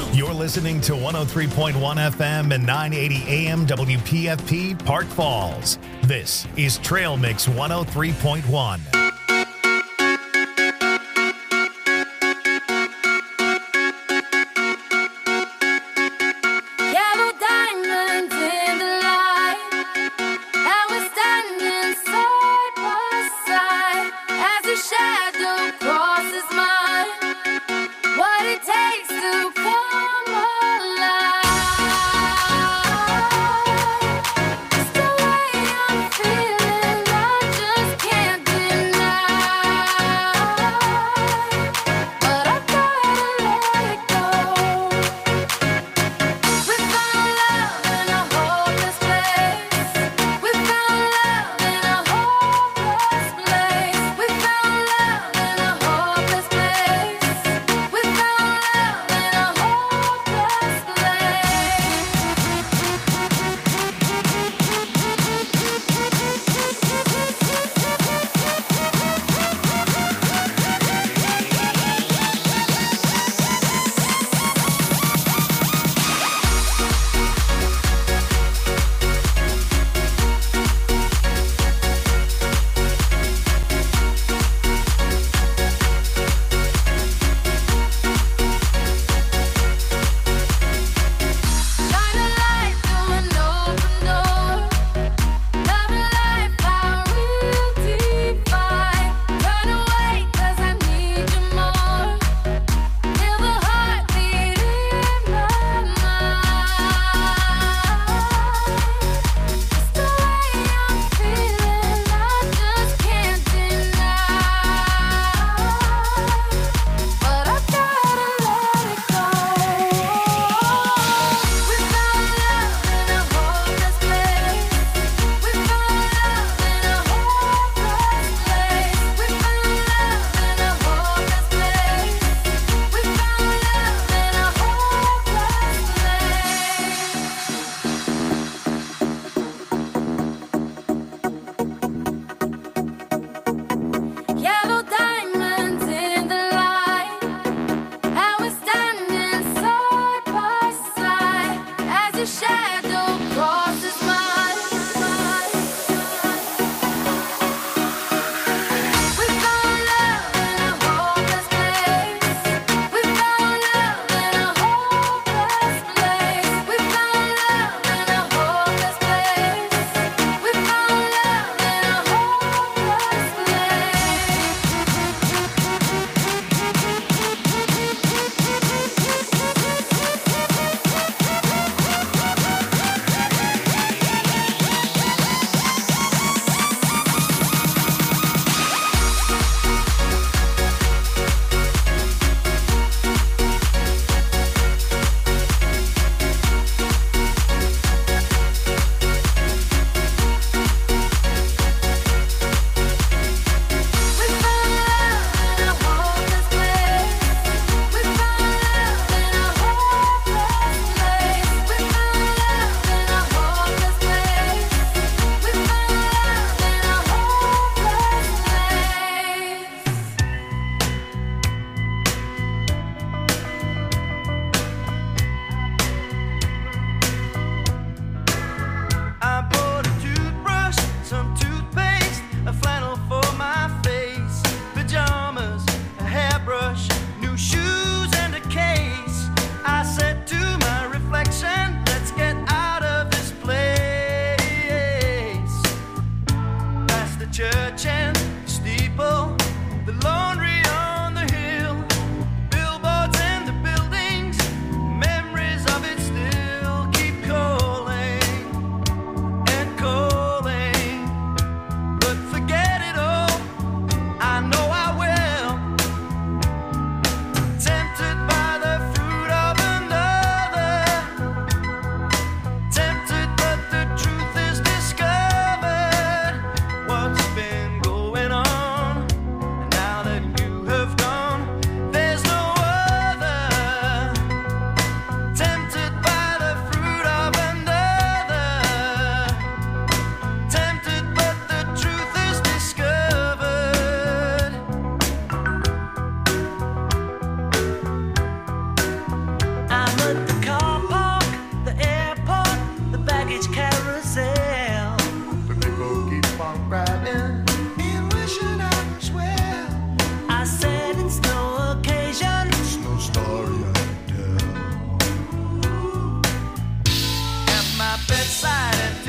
You're listening to 103.1 FM and 980 AM WPFP Park Falls. This is Trail Mix 103.1. It's the way I'm feeling, I just can't deny.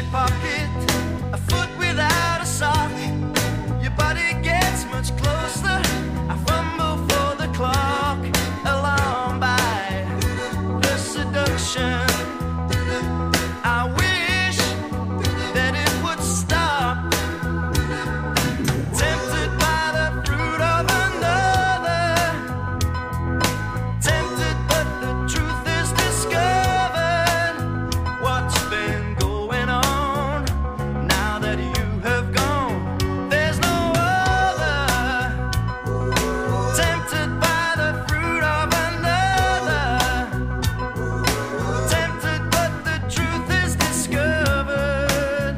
empty pocket, a foot without a sock. Your body gets much closer. I fumble for the clock, alarmed by the seduction. I wish that it would stop. Tempted by the fruit of another. Tempted, but the truth is discovered. What's been going on now that you have gone? There's no other. Tempted by the fruit of another. Tempted, but the truth is discovered.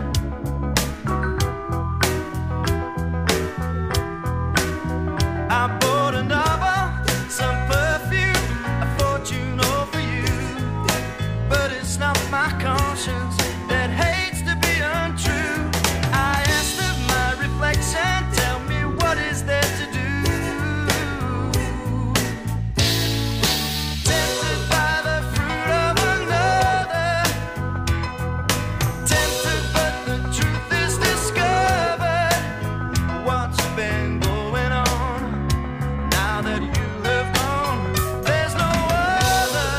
I bought a novel, some perfume, a fortune all for you. But it's not my conscience that hates to be untrue. I asked of my reflection, tell me what is there to do. Tempted by the fruit of another. Tempted, but the truth is discovered. What's been going on now that you have gone? There's no other.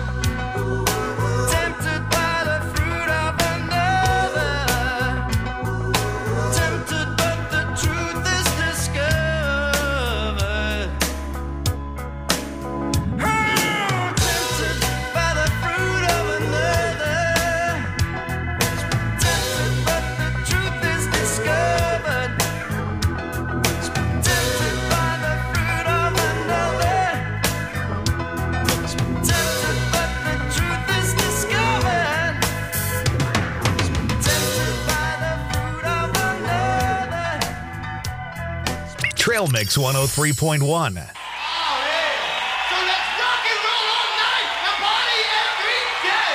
Tempted by the fruit of another. Tempted, but the truth is discovered. Tempted by the fruit of another. Tempted, but the truth is discovered. Tempted by the fruit of another. Tempted, but the truth is discovered. Tempted by the fruit of another. Trail Mix 103.1. So let's rock and roll all night and party every day.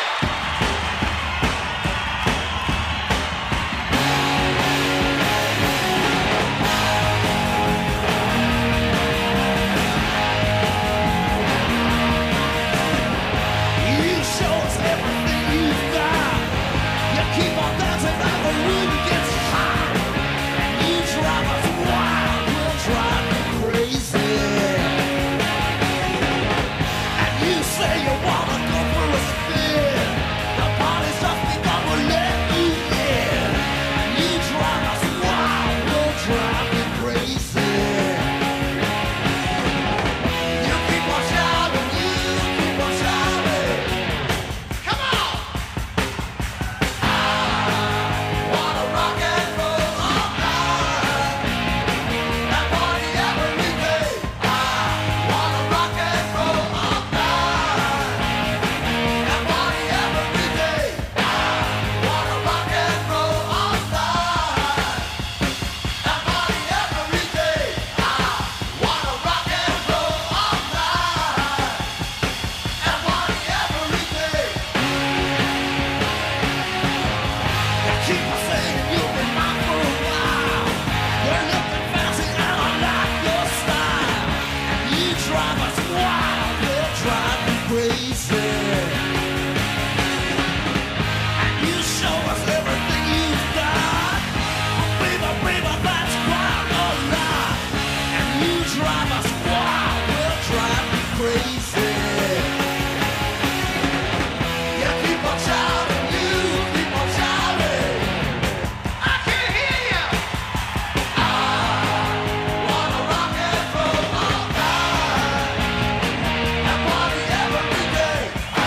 You show us everything you've got. You keep on dancing and the room gets hot. And you drive us wild, we'll drive you crazy. And you say you wanna go for a spin. The party's just begun, we'll let you in. And you drive us wild, we'll drive you crazy. You keep on shouting, you keep on shouting. Come on! I wanna rock and roll all night and party every day. I wanna rock and roll all night and party every day. I wanna rock and roll all night and party every day. I wanna rock and roll all night and party every day. You keep on saying you've been mine for a while. You're looking fancy and I like your style. And you drive us wild, we'll drive you crazy. And you show us everything you've got. Baby, baby, that's quite a lot. And you drive us wild, we'll drive you crazy. You keep on shouting, you keep on shouting. I can't hear you. I wanna rock and roll all night and party every day. I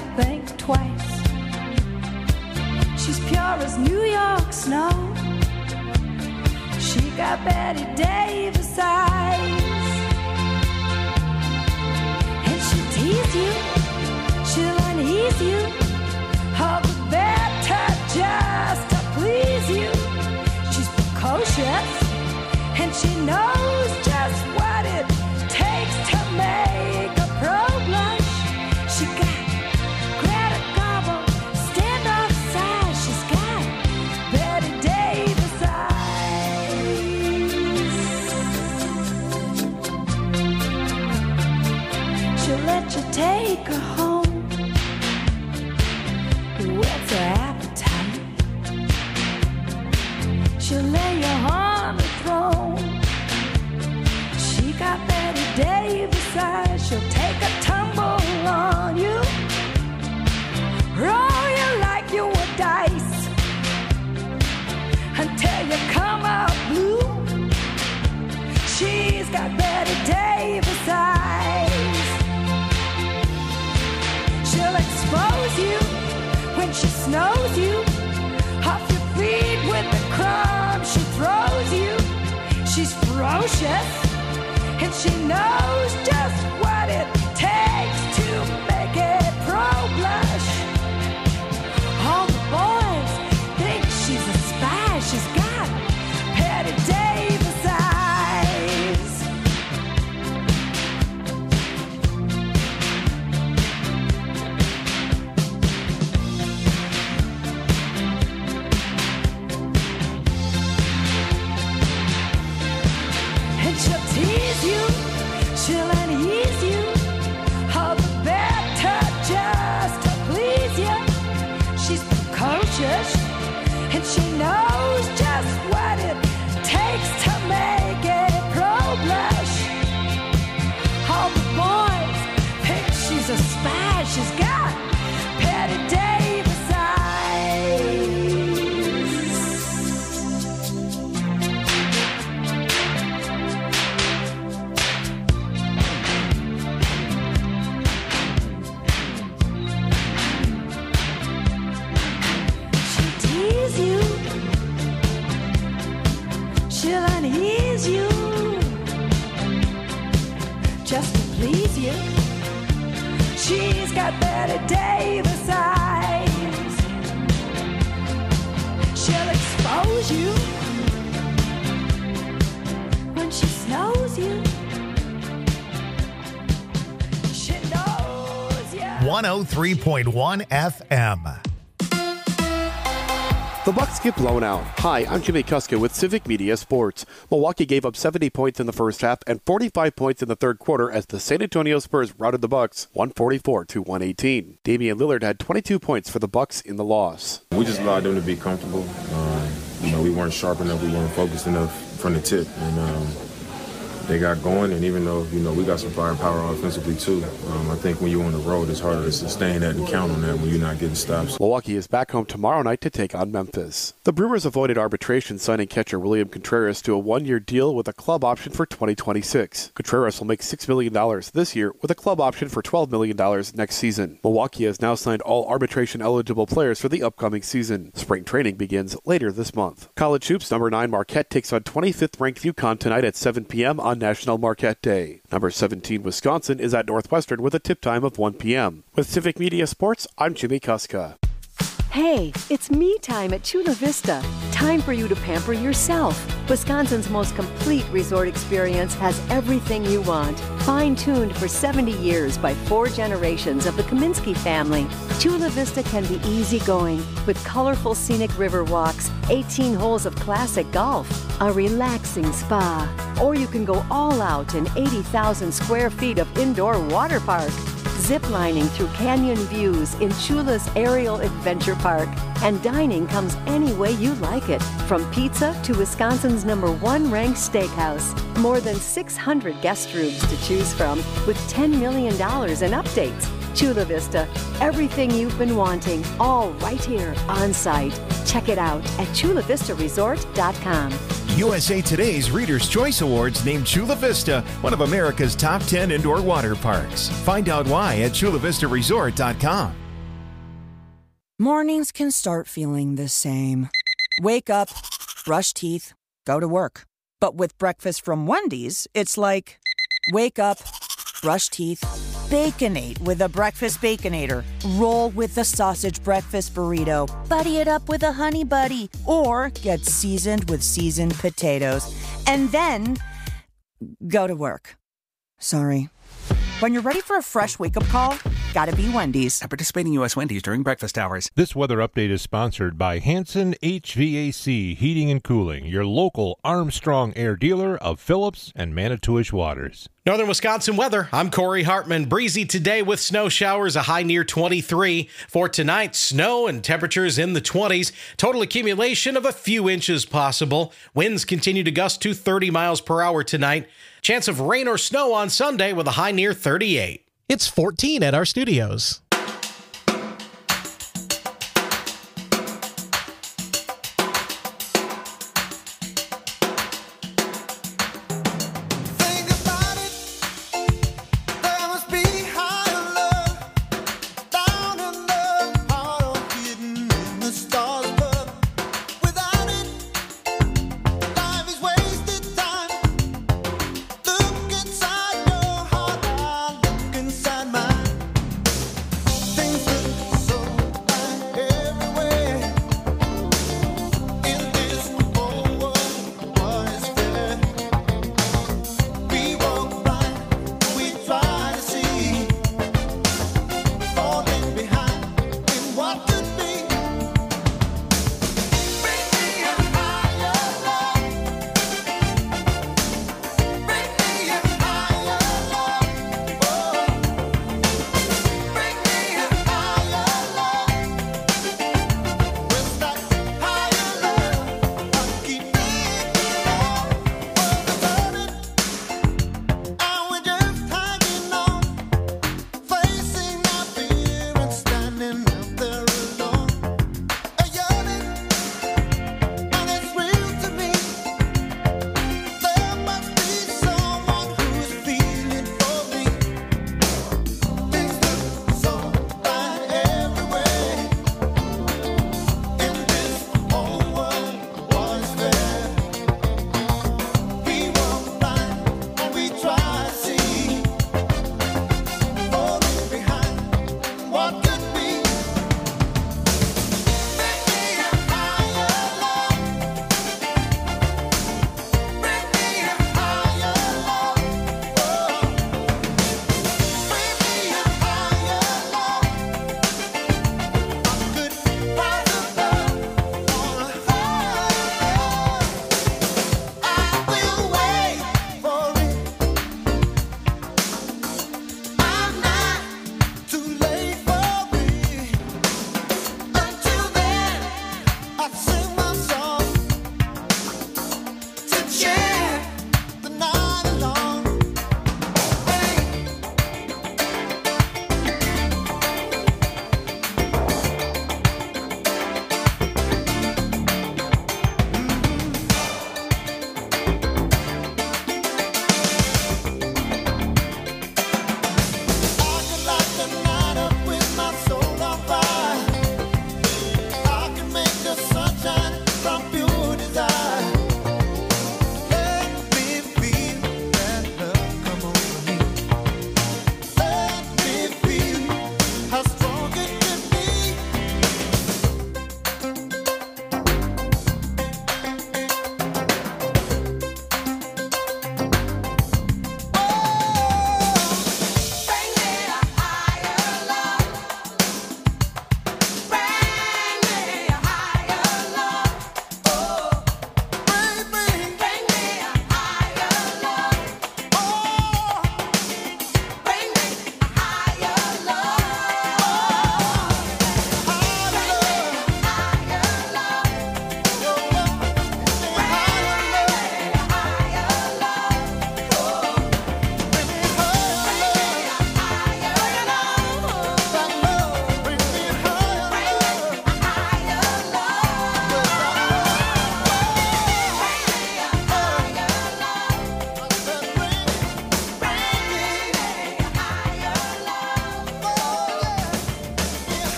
never think twice. She's pure as New York snow. She got Betty Davis eyes. And she'll tease you, she'll unease you, all the better just to please you. She's precocious, and she knows just what it takes to make a pro blush. She got Greta Garbo, standoff size. She's got Betty Davis eyes. She'll let you take her home. What's her appetite? She'll lay you on the throne. She got Betty Davis eyes. She'll take a tumble on you, roll you like you were dice, until you come out blue. She's got Betty Davis eyes. She'll expose you when she snows you off your feet with the crumbs she throws you. She's ferocious, and she knows just what it takes to make it pro blush. All the boys think she's a spy. She's got Betty Davis eyes. And she'll tease you, she'll unease you, all the better just to please you. She's precocious, and she knows just what it takes to make it pro blush. All the boys think she's a spy. She's got Betty Davis eyes. She'll tease you, she'll unease you, just to please you. She's got Betty Davis eyes. She'll expose you when she snows you. She knows you. 103.1 FM. The Bucks get blown out. Hi, I'm Jimmy Kuska with Civic Media Sports. Milwaukee gave up 70 points in the first half and 45 points in the third quarter as the San Antonio Spurs routed the Bucks 144-118. Damian Lillard had 22 points for the Bucks in the loss. We just allowed them to be comfortable. We weren't sharp enough, we weren't focused enough from the tip, and they got going. And even though we got some firepower offensively too, I think when you're on the road, it's harder to sustain that and count on that when you're not getting stops. Milwaukee is back home tomorrow night to take on Memphis. The Brewers avoided arbitration, signing catcher William Contreras to a one-year deal with a club option for 2026. Contreras will make $6 million this year with a club option for $12 million next season. Milwaukee has now signed all arbitration-eligible players for the upcoming season. Spring training begins later this month. College hoops number 9 Marquette takes on 25th-ranked UConn tonight at 7 p.m. on National Marquette Day. Number 17 Wisconsin is at Northwestern with a tip time of 1 p.m. With Civic Media Sports, I'm Jimmy Kuska. Hey, it's me time at Chula Vista. Time for you to pamper yourself. Wisconsin's most complete resort experience has everything you want. Fine-tuned for 70 years by 4 generations of the Kaminsky family. Chula Vista can be easygoing with colorful scenic river walks, 18 holes of classic golf, a relaxing spa, or you can go all out in 80,000 square feet of indoor water park. Ziplining through canyon views in Chula's Aerial Adventure Park. And dining comes any way you like it, from pizza to Wisconsin's #1 ranked steakhouse. More than 600 guest rooms to choose from, with $10 million in updates. Chula Vista, everything you've been wanting, all right here on site. Check it out at chulavistaresort.com. USA Today's Reader's Choice Awards named Chula Vista one of America's top 10 indoor water parks. Find out why at chulavistaresort.com. Mornings can start feeling the same. Wake up, brush teeth, go to work. But with breakfast from Wendy's, it's like, wake up, brush teeth, Baconate with a breakfast Baconator. Roll with the sausage breakfast burrito. Buddy it up with a honey buddy. Or get seasoned with seasoned potatoes. And then go to work. Sorry. When you're ready for a fresh wake-up call, gotta be Wendy's. At participating U.S. Wendy's during breakfast hours. This weather update is sponsored by Hanson HVAC Heating and Cooling, your local Armstrong Air dealer of Phillips and Manitowish Waters. Northern Wisconsin weather. I'm Corey Hartman. Breezy today with snow showers, a high near 23. For tonight, snow and temperatures in the 20s. Total accumulation of a few inches possible. Winds continue to gust to 30 miles per hour tonight. Chance of rain or snow on Sunday with a high near 38. It's 14 at our studios.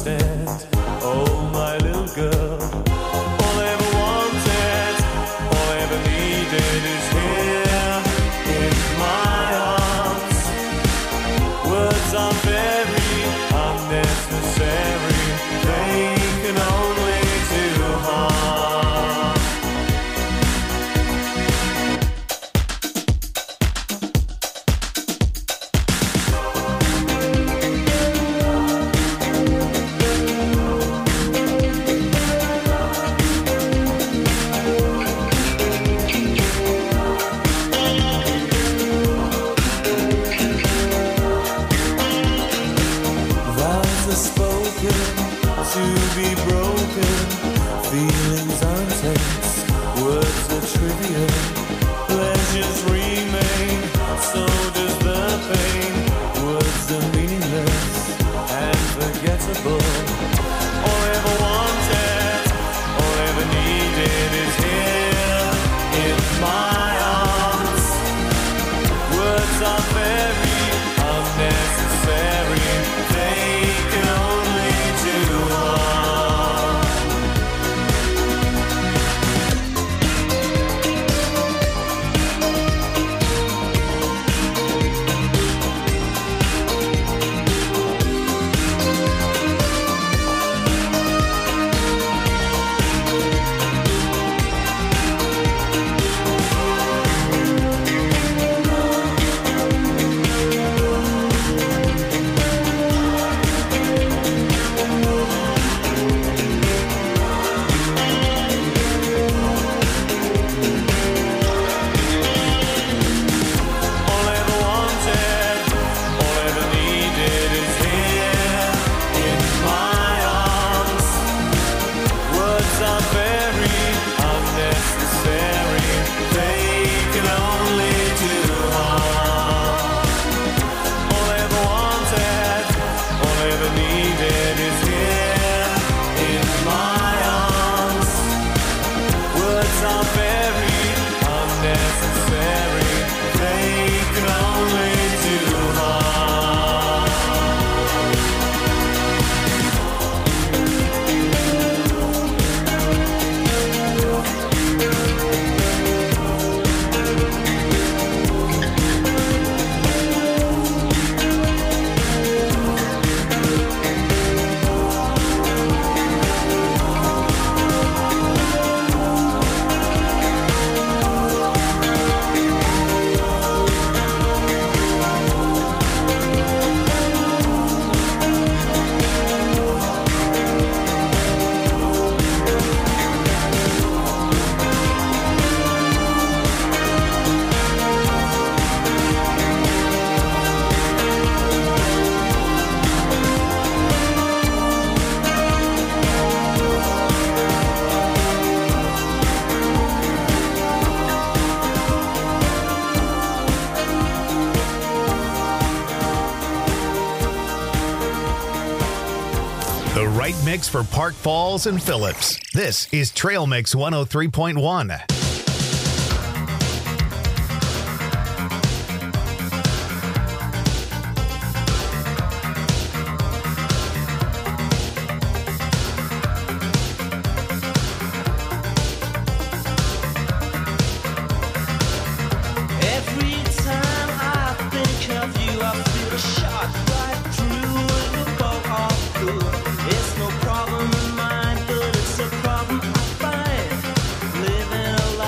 spent. Oh, my little girl. All I ever wanted, all I ever needed is here in my arms. Words are very unnecessary. They can only do harm. Vows are spoken to be broken. Feelings untense, words are trivial. Pleasures remain, so does the pain. Words are meaningless and forgettable. All I ever wanted, all I ever needed is here in my arms. Words are very unnecessary. They can only do harm. All I ever wanted, all I ever needed is here in my arms. Words are very unnecessary. They can only do harm. All I ever wanted, all I ever needed is here in my arms. Words are very unnecessary. They can only do harm. The right mix for Park Falls and Phillips. This is Trail Mix 103.1. Every time I think of you, I feel a shot right through the bow of good. It's no problem of mine, but it's a problem I find. Living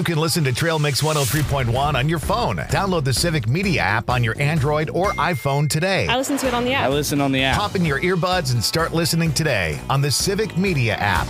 can listen to Trail Mix 103.1 on your phone. Download the Civic Media app on your Android or iPhone today. I listen to it on the app. I listen on the app. Pop in your earbuds and start listening today on the Civic Media app.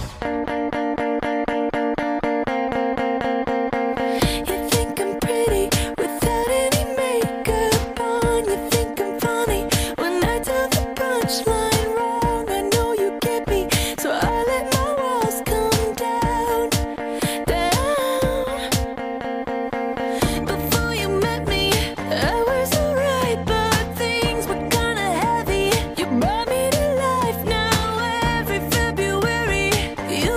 You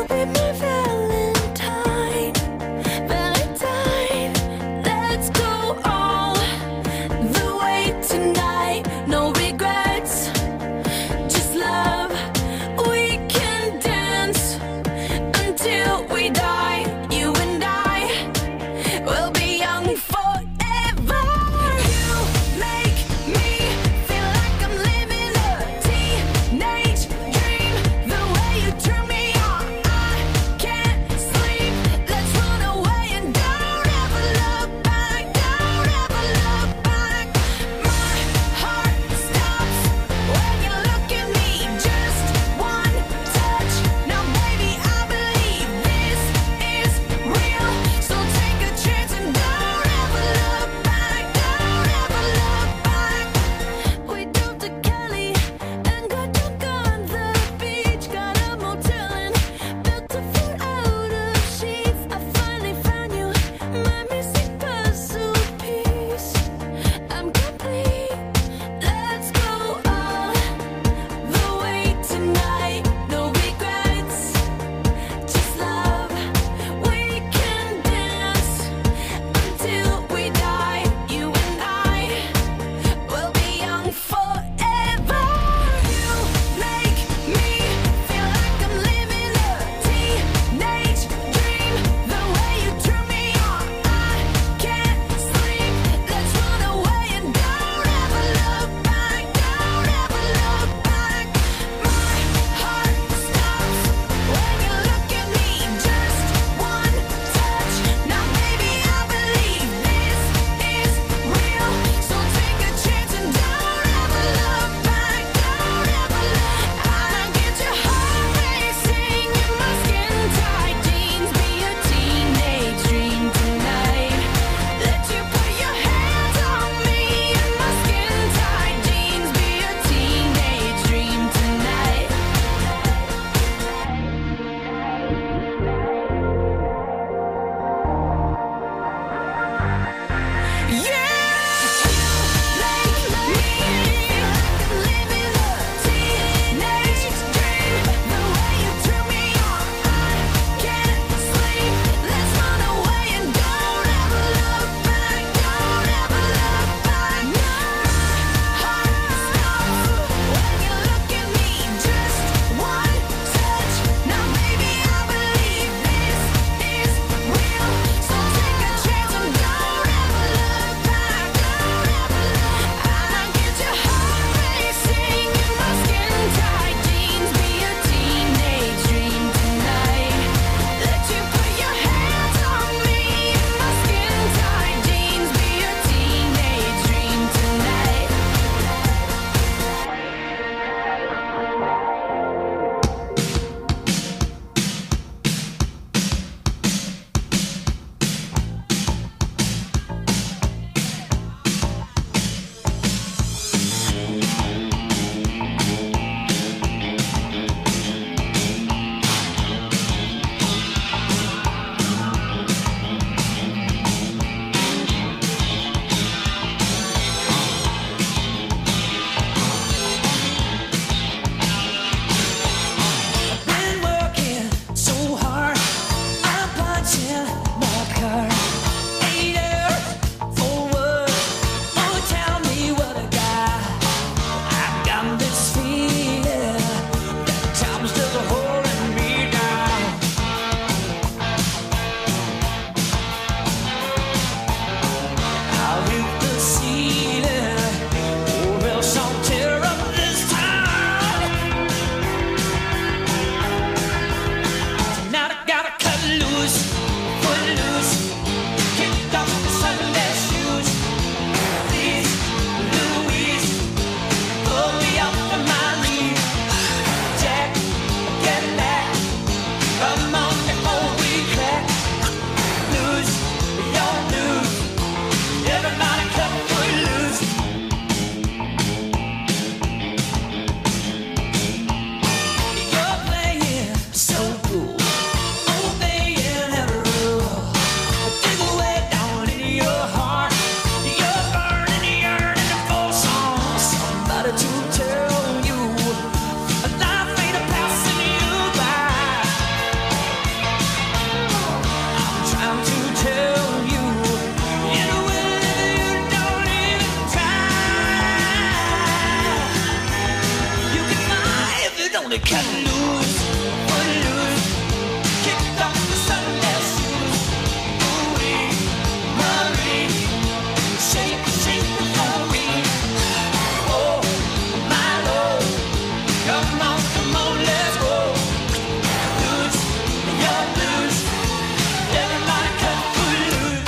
Everybody cut loose, footloose. Kicked off the Sunday shoes. Ooh-wee, Marie. Shake, shake the Marie. Oh, my Lord. Come on, let's go. Loose, you're loose. Everybody cut footloose.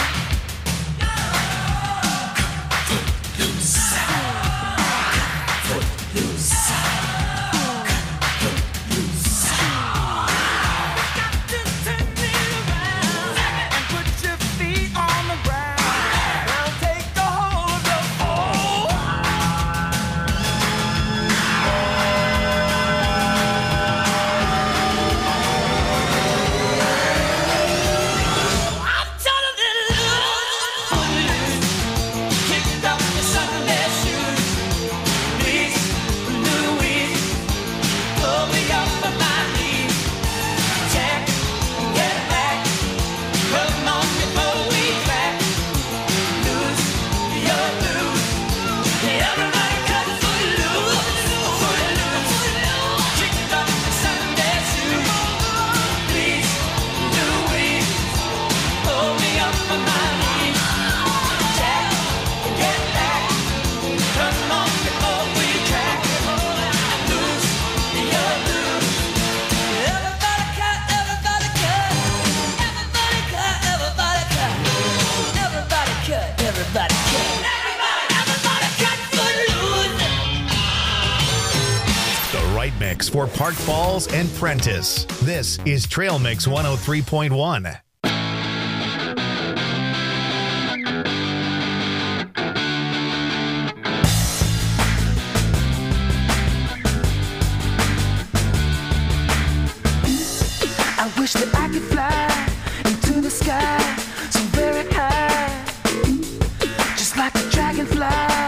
Footloose. Footloose. Mix for Park Falls and Prentice. This is Trail Mix 103.1. I wish that I could fly into the sky so very high, just like a dragonfly.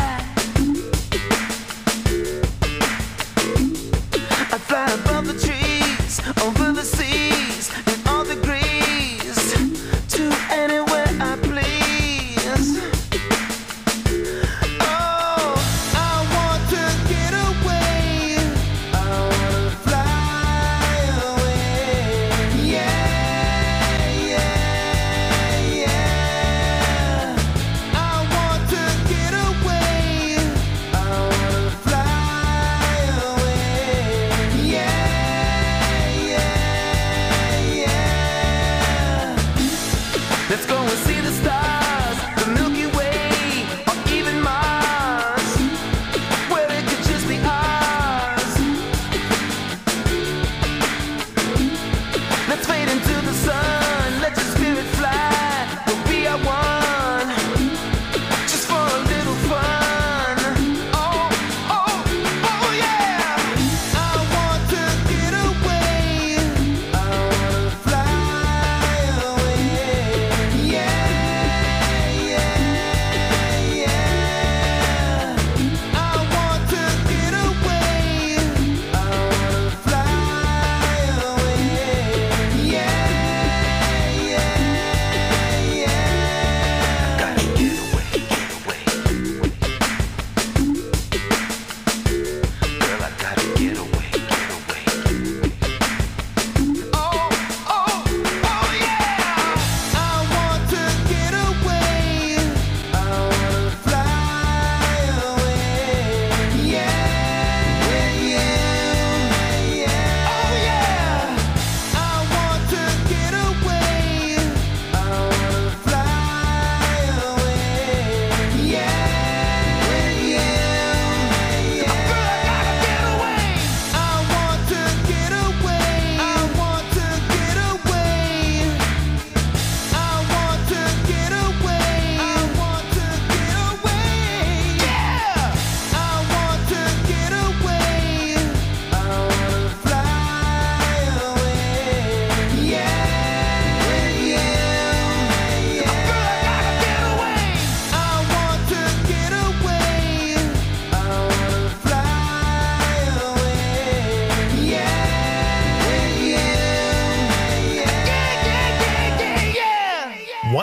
I fly above the trees, over the seas, in all degrees, to anywhere I please. Oh, I want to get away. I want to fly away. Yeah, yeah.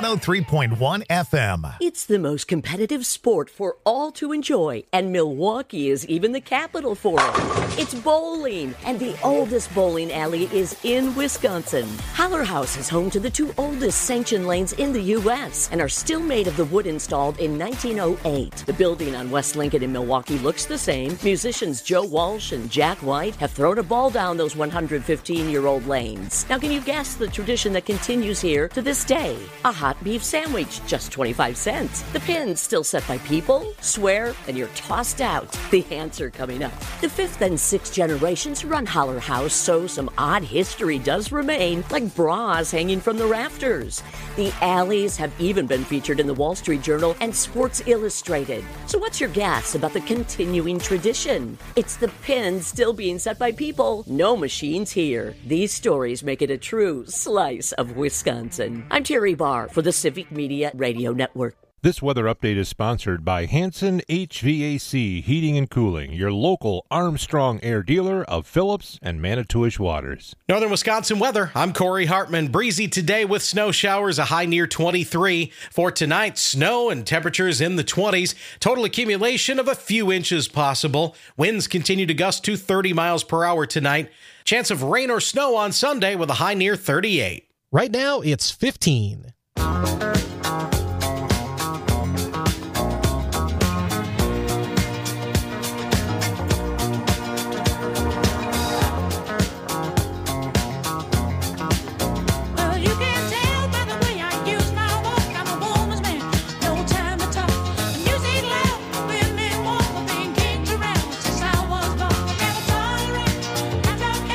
103.1 FM. It's the most competitive sport for all to enjoy, and Milwaukee is even the capital for it. It's bowling, and the oldest bowling alley is in Wisconsin. Holler House is home to the two oldest sanctioned lanes in the U.S. and are still made of the wood installed in 1908. The building on West Lincoln in Milwaukee looks the same. Musicians Joe Walsh and Jack White have thrown a ball down those 115-year-old lanes. Now, can you guess the tradition that continues here to this day? A hot beef sandwich, just 25 cents. The pins still set by people, swear, and you're tossed out. The answer coming up. The fifth and sixth generations run Holler House, so some odd history does remain, like bras hanging from the rafters. The alleys have even been featured in the Wall Street Journal and Sports Illustrated. So what's your guess about the continuing tradition? It's the pins still being set by people, no machines here. These stories make it a true slice of Wisconsin. I'm Terry Barr for the Civic Media Radio Network. This weather update is sponsored by Hanson HVAC Heating and Cooling, your local Armstrong Air dealer of Phillips and Manitowish Waters. Northern Wisconsin weather. I'm Corey Hartman. Breezy today with snow showers, a high near 23. For tonight, snow and temperatures in the 20s. Total accumulation of a few inches possible. Winds continue to gust to 30 miles per hour tonight. Chance of rain or snow on Sunday with a high near 38. Right now, it's 15.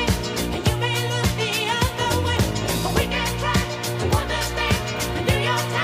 New York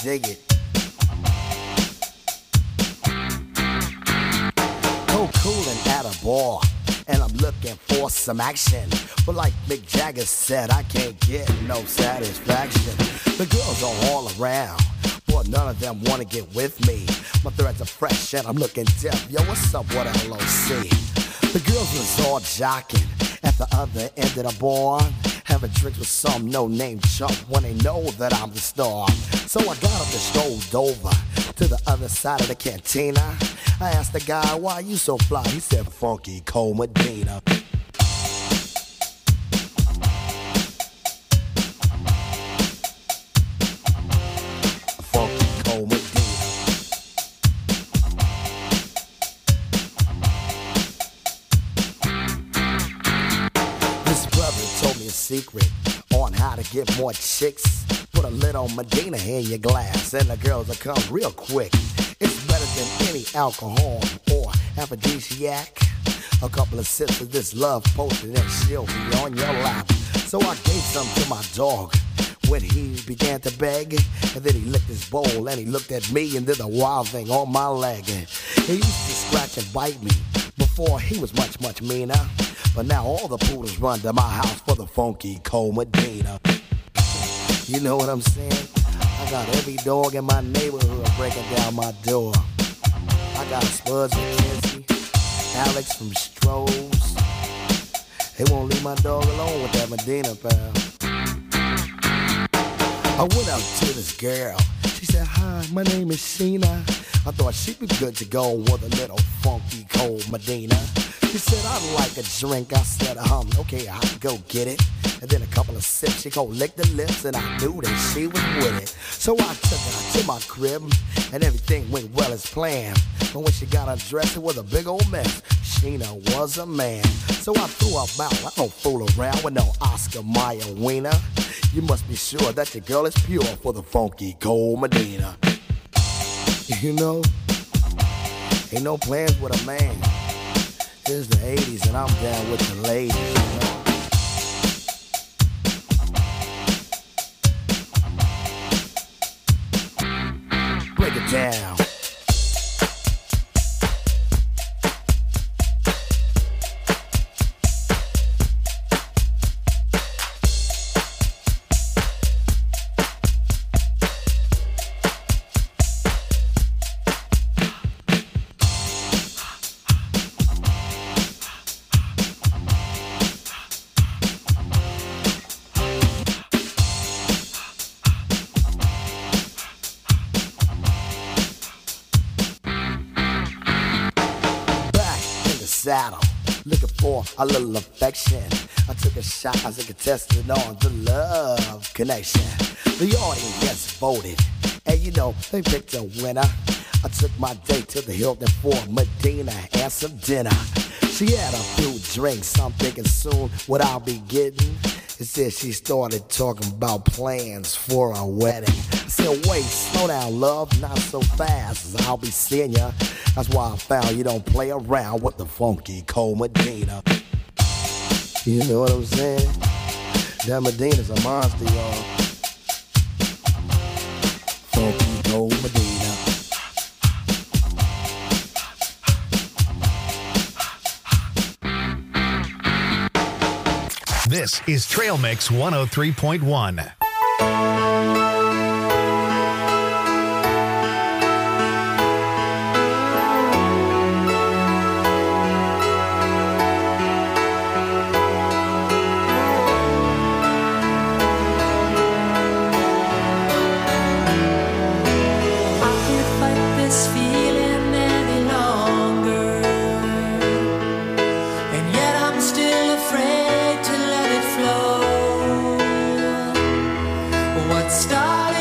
dig it. Coolin' at a bar, and I'm looking for some action. But like Mick Jagger said, I can't get no satisfaction. The girls are all around, but none of them wanna get with me. My threads are fresh and I'm looking deaf. Yo, what's up with LOC? The girls was all jocking at the other end of the bar, having drinks with some no-name chump when they know that I'm the star. So I got up and strolled over to the other side of the cantina. I asked the guy, why you so fly? He said, Funky Cole Medina. Funky Cole Medina. This brother told me a secret on how to get more chicks. Put a little Medina in your glass and the girls will come real quick. It's better than any alcohol or aphrodisiac. A couple of sips of this love potion and she'll be on your lap. So I gave some to my dog when he began to beg. And then he licked his bowl and he looked at me and did a wild thing on my leg. He used to scratch and bite me before he was much, much meaner. But now all the poodles run to my house for the Funky Cole Medina. You know what I'm saying? I got every dog in my neighborhood breaking down my door. I got Spuds McKenzie, Alex from Strohs. They won't leave my dog alone with that Medina, pal. I went out to this girl. She said, hi, my name is Sheena. I thought she'd be good to go with a little Funky Cole Medina. She said, I'd like a drink. I said, okay, I'll go get it. And then a couple of sips, she gon' lick the lips, and I knew that she was with it. So I took her to my crib, and everything went well as planned. But when she got undressed, it was a big old mess. Sheena was a man. So I threw her out. I don't fool around with no Oscar Mayer wiener. You must be sure that your girl is pure for the Funky Cole Medina. You know, ain't no plans with a man. It's the 80s, and I'm down with the ladies, you know. Break it down. Saddle, looking for a little affection. I took a shot as a contestant on the love connection. The audience voted, and you know, they picked a winner. I took my date to the Hilton for Medina and some dinner. She had a few drinks, I'm thinking soon what I'll be getting. It said she started talking about plans for a wedding. I said, wait, slow down, love, not so fast, I'll be seeing ya. That's why I found you don't play around with the Funky Cole Medina. You know what I'm saying? That Medina's a monster, y'all. Funky Cole Medina. This is Trail Mix 103.1. Started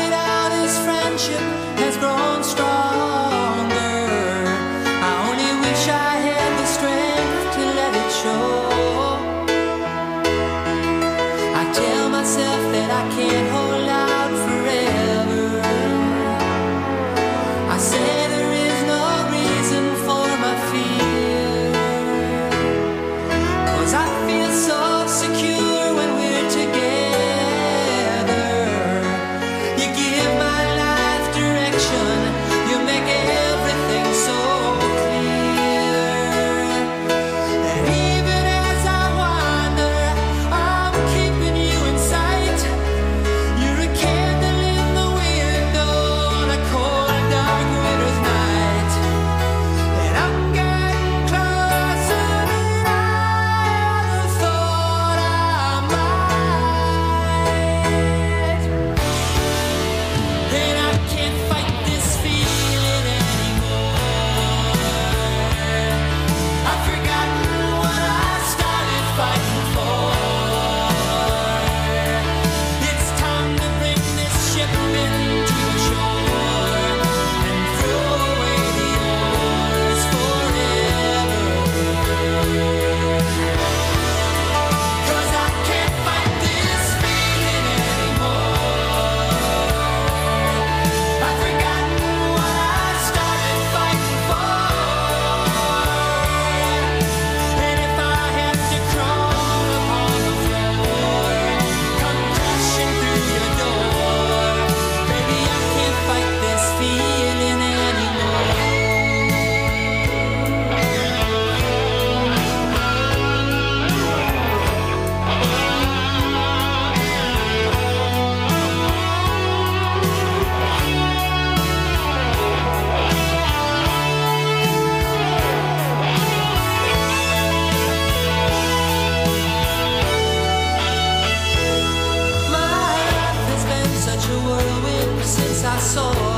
I saw